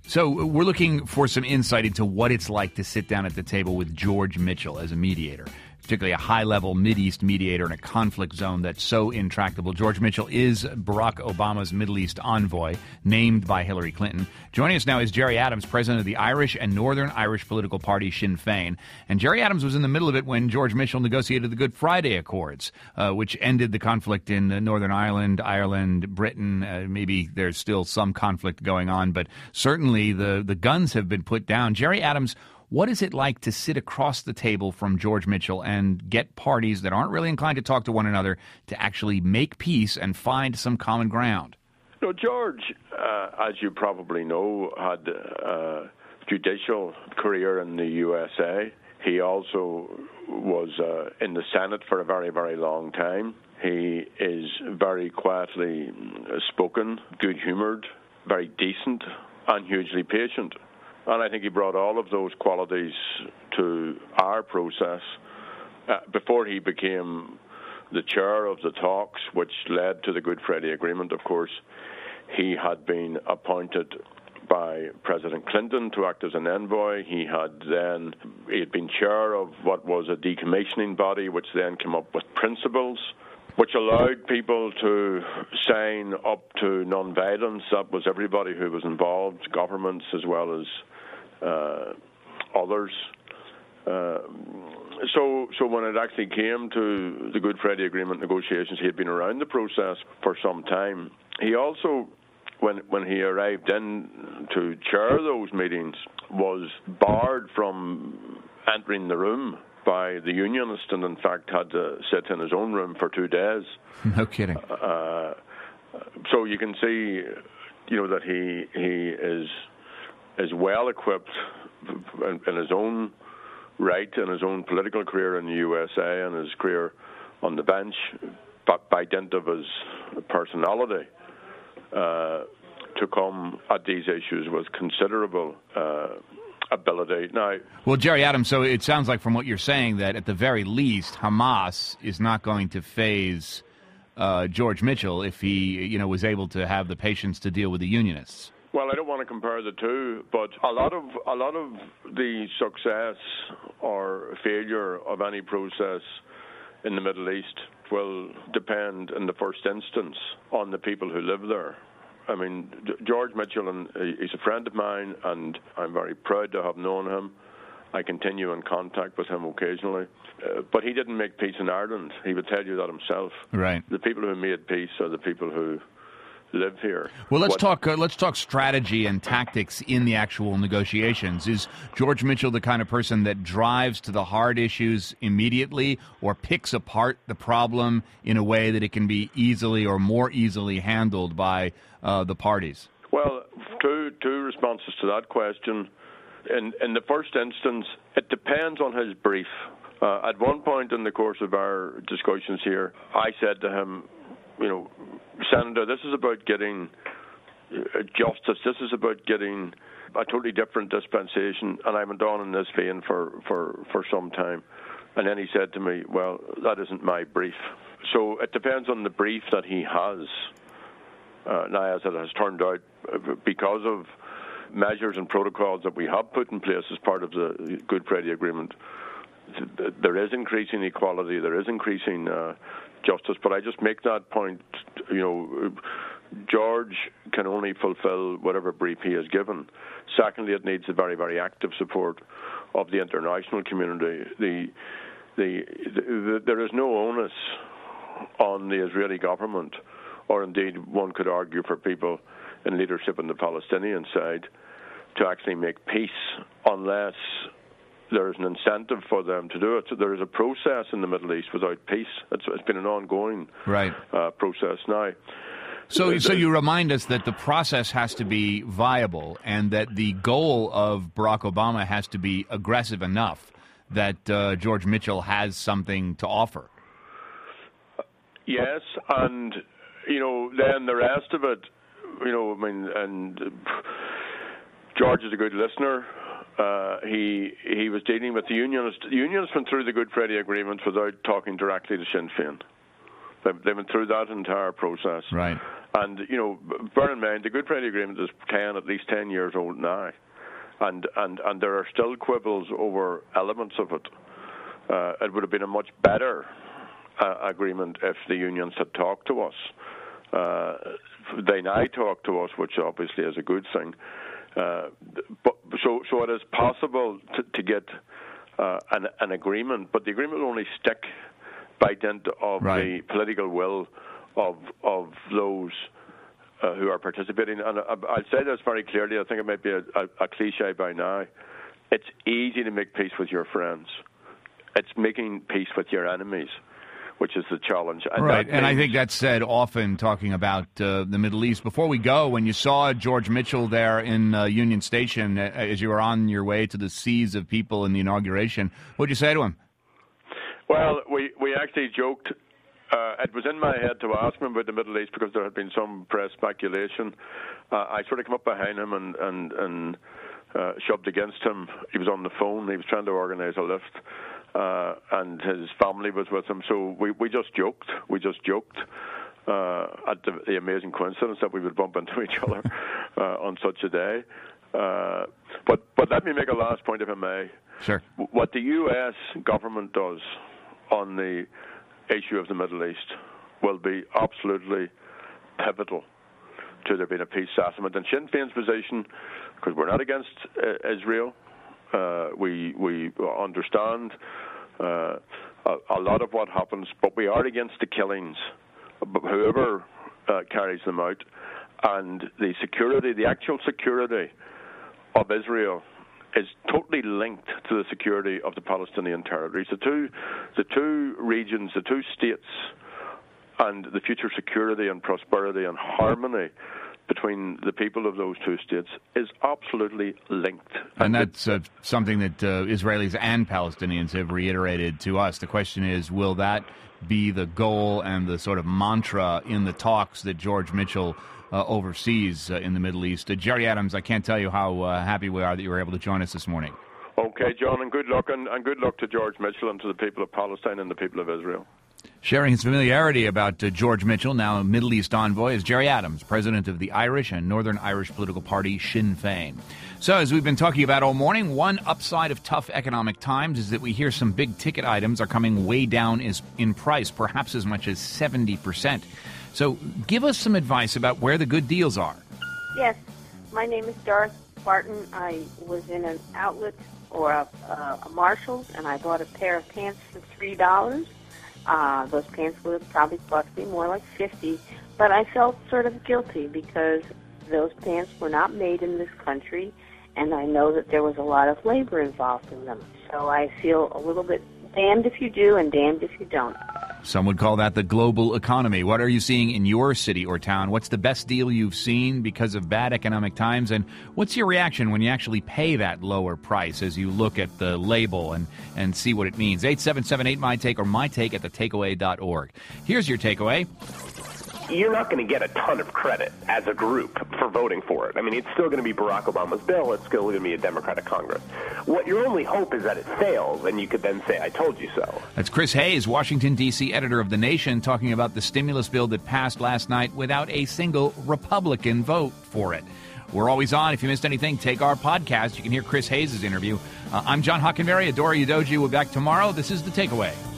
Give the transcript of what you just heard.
So we're looking for some insight into what it's like to sit down at the table with George Mitchell as a mediator, particularly a high-level Mideast mediator in a conflict zone that's so intractable. George Mitchell is Barack Obama's Middle East envoy, named by Hillary Clinton. Joining us now is Gerry Adams, president of the Irish and Northern Irish political party Sinn Féin. And Gerry Adams was in the middle of it when George Mitchell negotiated the Good Friday Accords, which ended the conflict in Northern Ireland, Britain. Maybe there's still some conflict going on, but certainly the guns have been put down. Gerry Adams, what is it like to sit across the table from George Mitchell and get parties that aren't really inclined to talk to one another to actually make peace and find some common ground? No, George, as you probably know, had a judicial career in the USA. He also was in the Senate for a very, very long time. He is very quietly spoken, good-humoured, very decent, and hugely patient. And I think he brought all of those qualities to our process before he became the chair of the talks, which led to the Good Friday Agreement, of course. He had been appointed by President Clinton to act as an envoy. He had been chair of what was a decommissioning body, which then came up with principles which allowed people to sign up to non-violence. That was everybody who was involved, governments as well as others. So when it actually came to the Good Friday Agreement negotiations, he had been around the process for some time. He also, when he arrived in to chair those meetings, was barred from entering the room by the Unionists, and in fact had to sit in his own room for 2 days. No kidding. So you can see, that he is well equipped in his own right, in his own political career in the USA and his career on the bench, but by dint of his personality, to come at these issues with considerable ability. Now, well, Gerry Adams, so it sounds like from what you're saying that at the very least, Hamas is not going to faze George Mitchell if he, was able to have the patience to deal with the Unionists. Well, I don't want to compare the two, but a lot of the success or failure of any process in the Middle East will depend in the first instance on the people who live there. I mean, George Mitchell, he's a friend of mine, and I'm very proud to have known him. I continue in contact with him occasionally. But he didn't make peace in Ireland. He would tell you that himself. Right. The people who made peace are the people who live here. Well, let's talk strategy and tactics in the actual negotiations. Is George Mitchell the kind of person that drives to the hard issues immediately, or picks apart the problem in a way that it can be easily or more easily handled by the parties? Well, two responses to that question. In the first instance, it depends on his brief. At one point in the course of our discussions here, I said to him, Senator, this is about getting justice. This is about getting a totally different dispensation, and I went on in this vein for some time. And then he said to me, well, that isn't my brief. So it depends on the brief that he has. Now, as it has turned out, because of measures and protocols that we have put in place as part of the Good Friday Agreement, there is increasing equality, there is increasing justice, but I just make that point, George can only fulfill whatever brief he is given. Secondly, it needs the very, very active support of the international community. There is no onus on the Israeli government, or indeed one could argue for people in leadership on the Palestinian side, to actually make peace unless there is an incentive for them to do it. So there is a process in the Middle East without peace. It's been an ongoing process now. So you remind us that the process has to be viable, and that the goal of Barack Obama has to be aggressive enough that George Mitchell has something to offer. Yes, and then the rest of it, and George is a good listener. He was dealing with the Unionists. The Unionists went through the Good Friday Agreement without talking directly to Sinn Féin. They went through that entire process. Right. And, bear in mind, the Good Friday Agreement is at least 10 years old now. And there are still quibbles over elements of it. It would have been a much better agreement if the unions had talked to us. They now talk to us, which obviously is a good thing. But so it is possible to get an agreement, but the agreement will only stick by dint of the political will of those who are participating. And I'll say this very clearly. I think it might be a cliche by now. It's easy to make peace with your friends. It's making peace with your enemies, which is the challenge. And I think that's said often talking about the Middle East. Before we go, when you saw George Mitchell there in Union Station as you were on your way to the seas of people in the inauguration, what did you say to him? Well, we actually joked. It was in my head to ask him about the Middle East because there had been some press speculation. I sort of came up behind him and shoved against him. He was on the phone. He was trying to organise a lift. And his family was with him, so we just joked. We just joked at the amazing coincidence that we would bump into each other on such a day. But let me make a last point, if I may. Sure. What the U.S. government does on the issue of the Middle East will be absolutely pivotal to there being a peace settlement. And Sinn Féin's position, because we're not against Israel. We understand a lot of what happens, but we are against the killings, whoever carries them out, and the security, the actual security of Israel is totally linked to the security of the Palestinian territories. The two regions, the two states, and the future security and prosperity and harmony between the people of those two states is absolutely linked. And that's something that Israelis and Palestinians have reiterated to us. The question is, will that be the goal and the sort of mantra in the talks that George Mitchell oversees in the Middle East? Jerry Adams, I can't tell you how happy we are that you were able to join us this morning. Okay, John, and good luck, and good luck to George Mitchell and to the people of Palestine and the people of Israel. Sharing his familiarity about George Mitchell, now Middle East envoy, is Jerry Adams, president of the Irish and Northern Irish political party Sinn Féin. So, as we've been talking about all morning, one upside of tough economic times is that we hear some big-ticket items are coming way down in price, perhaps as much as 70%. So, give us some advice about where the good deals are. Yes, my name is Doris Barton. I was in an outlet or a Marshall's, and I bought a pair of pants for $3. Those pants would have probably cost me more like $50, but I felt sort of guilty because those pants were not made in this country, and I know that there was a lot of labor involved in them. So I feel a little bit damned if you do and damned if you don't. Some would call that the global economy. What are you seeing in your city or town? What's the best deal you've seen because of bad economic times? And what's your reaction when you actually pay that lower price as you look at the label and see what it means? 877-8MyTake or mytake@thetakeaway.org. Here's your takeaway. You're not going to get a ton of credit as a group for voting for it. I mean, it's still going to be Barack Obama's bill. It's still going to be a Democratic Congress. What your only hope is that it fails, and you could then say, I told you so. That's Chris Hayes, Washington, D.C. editor of The Nation, talking about the stimulus bill that passed last night without a single Republican vote for it. We're always on. If you missed anything, take our podcast. You can hear Chris Hayes' interview. I'm John Hockenberry. Adora Udoji. We'll be back tomorrow. This is The Takeaway.